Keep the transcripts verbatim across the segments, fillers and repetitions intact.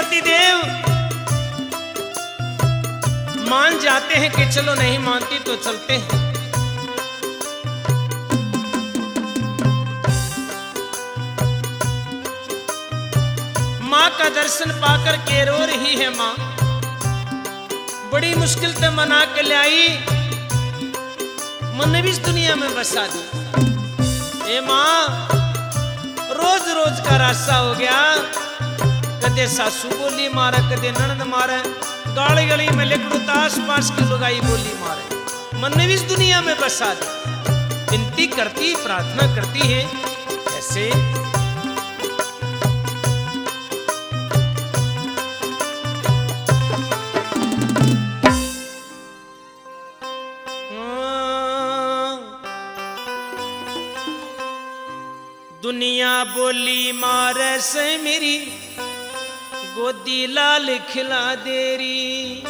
पतिदेव मान जाते हैं कि चलो नहीं मानती तो चलते हैं। माँ का दर्शन पाकर के रो रही है माँ, बड़ी मुश्किल से मना के ले आई, मन भी इस दुनिया में बसा दी। ए माँ रोज रोज का रास्ता हो गया, कदे सासू बोली मारे, कदे ननद मारे, गाड़ी गली में लेकर आस पास की लुगाई बोली मारे, मन भी इस दुनिया में बसा दी। विनती करती प्रार्थना करती है ऐसे, दुनिया बोली मारे से मेरी गोदी लाल खिला देरी,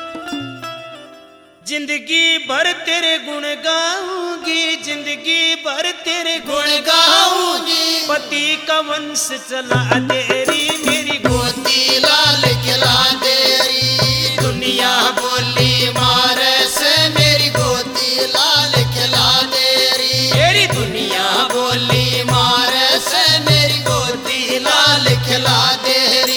जिंदगी भर तेरे गुण गाऊंगी, जिंदगी भर तेरे गुण गाऊंगी, पति का वंश चला देरी, मेरी गोदी लाल खिला देरी। दुनिया बोली मारे से मेरी गोदी लाल खिला देरी, मेरी दुनिया बोली मारे से मेरी गोदी लाल खिला देरी।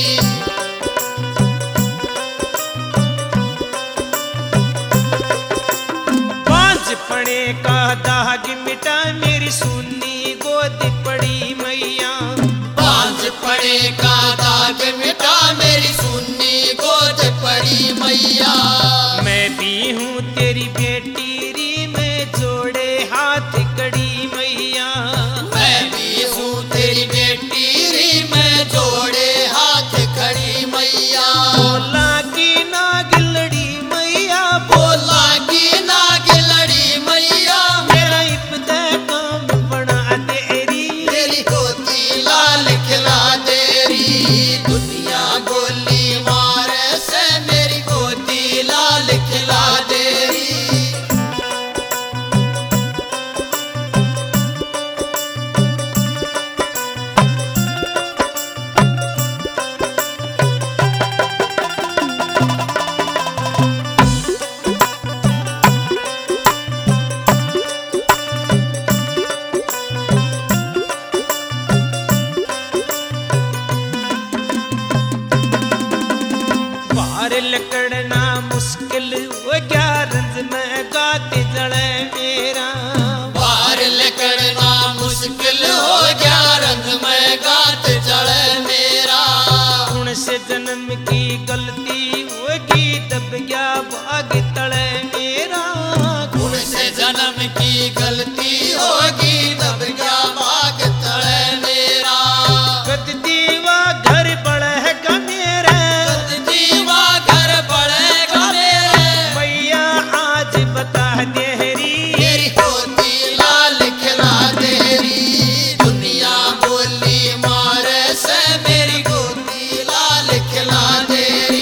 पड़े का दाग मिटा मेरी सुन्नी गोद पड़ी मैया, बांझ पड़े का दाग मिटा मेरी सुन्नी गोद पड़ी मैया। मैं भी हूँ तेरी बेटी री, मैं जोड़े हाथ कड़ी मैया, मैं भी हूँ तेरी बेटी री, मैं जोड़े हाथ खड़ी मैया। बोला की नाग लड़ी मैया, बोला की नाग लड़ी मैया, मेरा इब्दा काम बना देरी, तेरी गोदी लाल खिला देरी। दुनिया बोली मारे से मेरी गोदी लाल खिला देरी। लकड़ना मुश्किल वो क्या रंज में गाते जड़े मेरा, बाहर लकड़ना मुश्किल हो गया रंग में गात जड़े मेरा। उनसे जन्म की गलती होगी दब गया भाग तड़े मेरा, उनसे जन्म की गलती होगी दब गया भाग तड़े मेरा। कद दीवा घर बड़ा है का मेरा, कद दीवा घर बढ़ेगा मेरे, मैया आज बता देरी, मेरी गोदी लाल खिला देरी। दुनिया बोली मारे से मेरी गोदी लाल खिला देरी।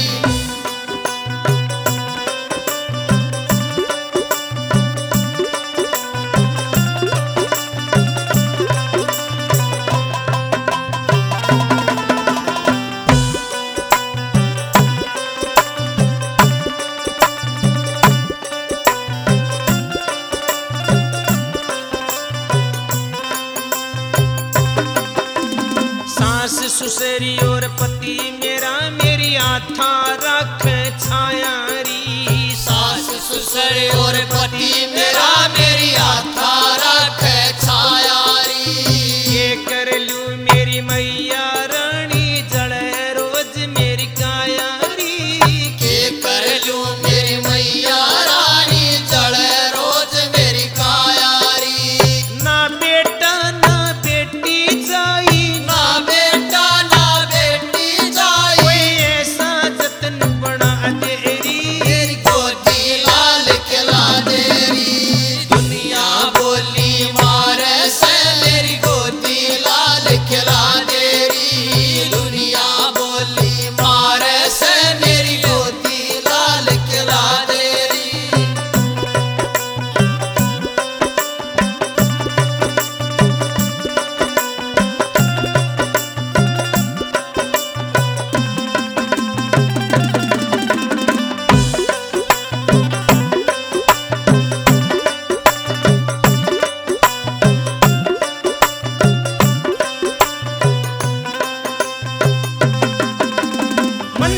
सास सुसरी और पति मेरा मेरी आथा रख छायारी, सास ससुर और पति मेरा मेरी आथा रख छायारी। ये कर लूं मेरी मैया रानी जड़े रोज मेरी कायारी, के कर लूं मेरी मैया रानी जड़े रोज मेरी कायारी। ना बेटा ना बेटी जाई, ना बेटा ना बेटी जाई, कोई ऐसा जतन बना देरी, मेरी गोदी लाल खिला देरी। दुनिया बोली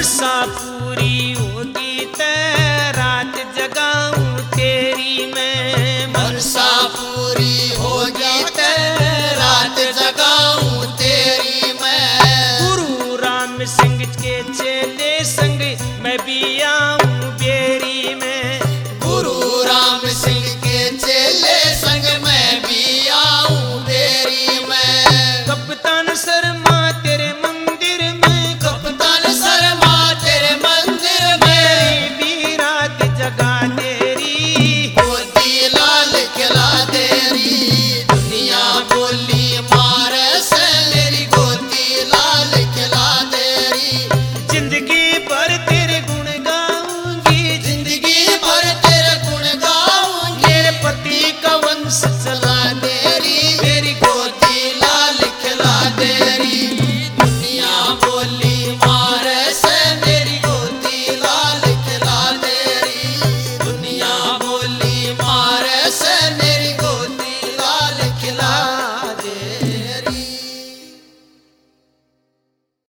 मनसा पूरी होगी ते रात जगाऊं तेरी मैं। मनसा पूरी होगी ते रात जगाऊं तेरी मैं। गुरु राम सिंह के चेले संग